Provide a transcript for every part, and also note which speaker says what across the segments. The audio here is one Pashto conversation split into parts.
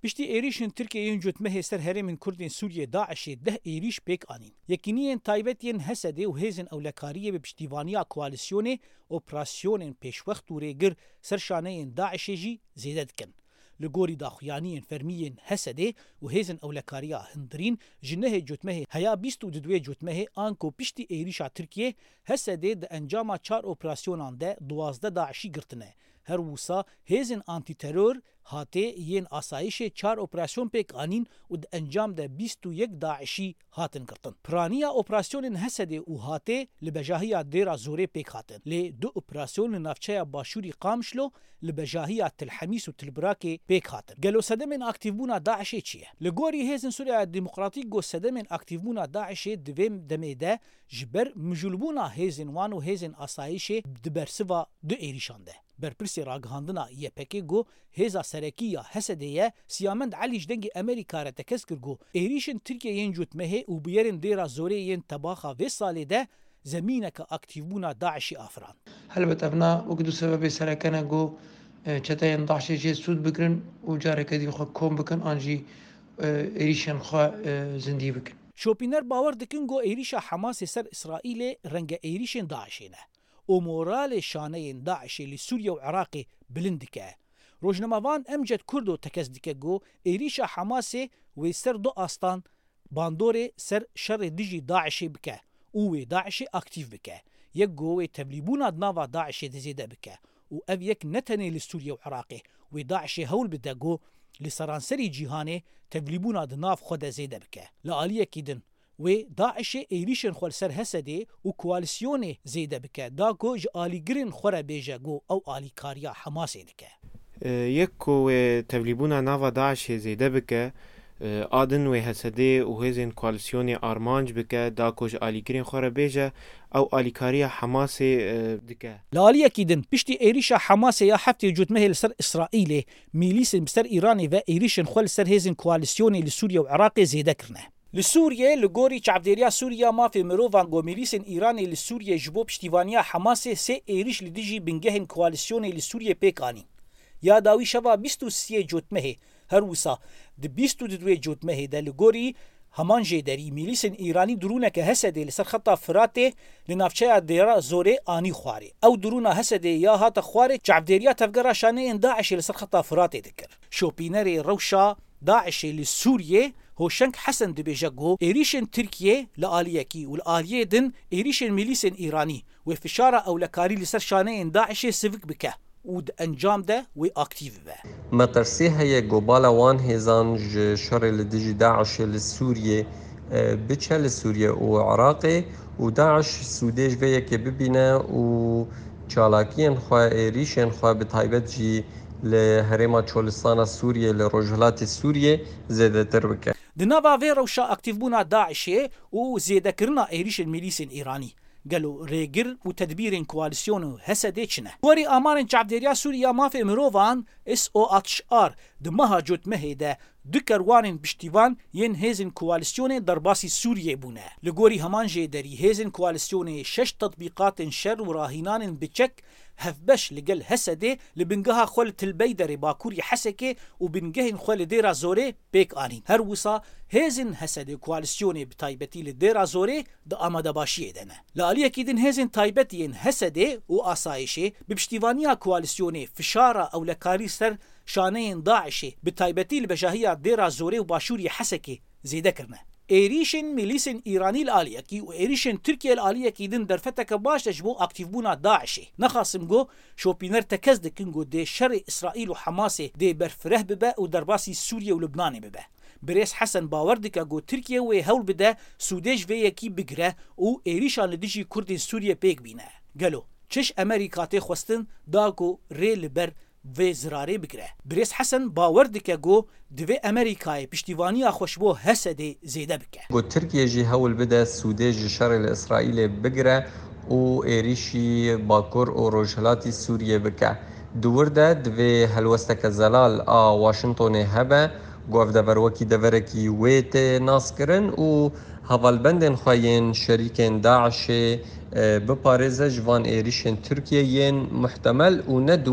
Speaker 1: پشتی ایریشن ترکیه جوتمه سر هرمین کردین سوریه داعش ده ایریش پیک آنین. یکینین تایبتین حسده و هیزن اولکاریه به پشتیوانیا کوالسیون اپراسیون پیشوقت و ریگر سرشانه داعش جی زیدد کن. لگوری داخویانین فرمیین حسده و هیزن اولکاریا هندرین جنه جوتمه هیا 22 جوتمه آنکو پشتی ایریشا ترکیه حسده ده انجام 4 اپراسیونان ده 12 داعشی گرتنه. هر وسا هیزن آنتی ترور هاته ین آسایش 4 اپراسیون پیک آنین و ده انجام ده 21 داعشی هاتن کرتن. پرانیا اپراسیون حسده و هاته لبجاهی دیرا زوره پیک هاتن. لی 2 اپراسیون نافچه باشوری قامشلو لبجاهی تلحمیس و تلبراک پیک هاتن. گلو صدمن اکتیفبونا داعشی چیه؟ لگوری هیزن سوریا دموکراتیک گو صدمن اکتیفبونا داعشی دویم دمیده جبر مجلبونا هیزن وان و هیزن آسایش دبرسوا دو ایریشانده. برپرسی راگهاندنا یپکی گو هیزا سرکی یا حسدیه سیامند علی جدنگ امریکا را تکس کرگو ایریشن ترکیه ین جوتمه و بیرن دیرا زوره ین تباخا و سالی ده زمینک اکتیفبونا داعشی آفران.
Speaker 2: هلبت ابنا وقدو سبب سرکانه گو چتاین داعشی جی سود بکرن و جاره کدی خوا کم بکن آنجی ایریشن خوا زندی بکن.
Speaker 1: شوپینر باور دکن گو ایریشا حماس سر اسرائیل رنگ ایریشن داعشینه. و مورال شانه داعش لسوريا وعراق بلندكه. روجنموان امجد كردو تكزدكه جو ايريشا حماسي ويسر دو آستان باندوري سر شر ديجي داعش بكه و داعش اكتيف بكه. يك جو تبليبونا دنافا داعش دزيده بكه و اف يك نتني لسوريا وعراق و داعش هول بده جو لسرانسري جيهاني تبليبونا دناف خود زيده بكه. لآليه كيدن و داعش ایریشن خول سر حسده و کوالسیون زیده بکه داکو ج آلیگرین خوره بیجه گو او آلیکاریا حماسه دکه
Speaker 3: یکو تبلیبونا ناوا داعش زیده بکه آدن و حسده و هزین کوالسیون آرمانج بکه داکو ج آلیگرین خوره بیجه او آلیکاریا حماسه دکه
Speaker 1: لالی اکیدن پشتی ایریشا حماسه یا هفته جوتمه لسر اسرائیل میلیس بسر ایرانی و ایریشن خول سر هزین کوالسیون لسوریا و عراق زیده کرنه لسوريا لغوري چعبديريا سوريا ما في مروفان غوميليسن إيراني لسوريا جبو بشتيفانيا حماسي سي إيريش لديجي بنجهن كواليسيوني لسوريا بيكاني يا داوي شبا 23 جوتمه هروسا د 22 جوتمه ده لغوري همان جدري ميليسن إيراني درونك هسدي لسر خطا فراته لنافچه ديرا زوري آني خواري او درونا هسدي يا هات خواري چعبديريا تفقرا شانه داعش لسر خطا فراته ذكر شوبينري روشا داعش لسوريا هوشنك حسن دبيجاغو إيريشن تركيا لآليكي والآلية دن إيريشن ميليسن إيراني وفشارة أو لكاري لسر شانين داعش سيفك بكه ود انجام ده و اكتيف به
Speaker 4: مترسي هي جوبالا وان هيزان شر لديجي داعش لسوريا بتشل سوريا وعراقي وداعش سوديش فيا كببينا و چالاكين خوا إيريشن خوا بتايبت جي لهريما تشولستان سوريا لروجلات سوريا زيادة تربكه
Speaker 1: دنابا فيروشا اكتيف بونا داعشي و زيادة كرنا إيريشن ميليسن إيراني قالوا ريجر وتدبير كواليسيون هسديتشنا وري امان چعبديريا سوريا ما في مروفان اس او اتش ار دمها جوت مهيدا دكروان بشتيفان ين هيزن كواليسيون درباسي سوريا بونا لغوري همان جيدري هيزن كواليسيون 6 تطبيقات شر وراهنان بتشك هفبش لقل هسده لبنجها خولة البيدر باكوري حسكي وبنجهن خولة ديرا زوري بيك آنين هر وصا هزن هسده كواليسيوني بتايبتي لديرا زوري دا آمادا باشيه دانا لاليه كيدن هزن تايبتين هسده و آسايشه ببشتيوانيا كواليسيوني فشارة او لكاري سر شانين داعشي بتايبتي لبجاهية ديرا زوري وباشوري حسكي زيدا كرنا ایریشن میلیسن ایرانی العالیه کی و ایریشن ترکیه العالیه کی دن درفتك باش تجبو اكتيف بونا داعشي نخاصم جو شوبينر تكزد كنجو دي شر اسرائيل وحماس دي برفره ببا ودرباسي سوريا ولبنان ببا بريس حسن باوردك جو تركيا و هول بدا سوديش في کی بگره و ایریشان لدیجی کرد سوريا بيك بينا قالو چش امریکا ته خوستن داکو ریل بر و زراره بگره بريس حسن باوردك جو دوی امریکای پشتیوانی خوشبو هسده زیده بکه
Speaker 4: جو ترکیه جی هول بدا سودیج شر الاسرائیل بگره و ایریشی باکور و روجهلاتی سوریه بکه دورده دوی هلوستک زلال واشنطن هبه گوف دبروکی دبرکی ویت ناسکرن و هوالبندن خواهین شریکن داعش بپارزه جوان ایریشن ترکیه ین محتمل و ندور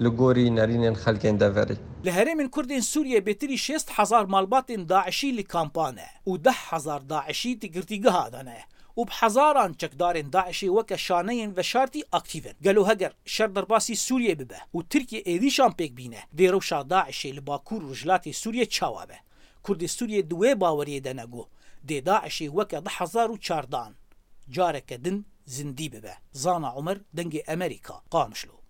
Speaker 4: لگوری نرین خلکین دفری.
Speaker 1: لهره من کردین سوریه بهتری 6,000 مالبات داعشی لکامپانه و 10,000 داعشی تگرتیگه هادنه و بحزاران چکدارن داعشی وک شانین و شارتی اکتیون گلو هگر شر درباسی سوریه ببه و ترکیه ایدیشان پیک بینه دیروشا داعشی لباکور رجلات سوریه چاوابه کرد سوریه دوی باوریه دنگو دی داعشی وک 10,014 جارك دن زندي ببه زانا عمر دنجي أمريكا قامشلو